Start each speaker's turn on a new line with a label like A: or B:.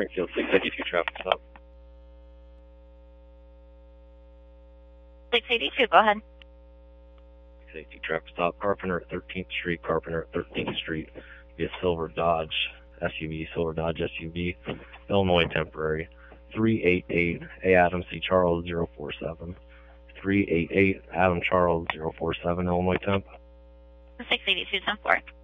A: Springfield 682 traffic stop.
B: 682, go ahead.
A: 682 traffic stop. Carpenter at 13th Street. Carpenter at 13th Street. Be a silver Dodge SUV. Illinois temporary. 388 A. Adam C. Charles 047. 388 Adam Charles 047 Illinois temp.
B: 682, 10-4.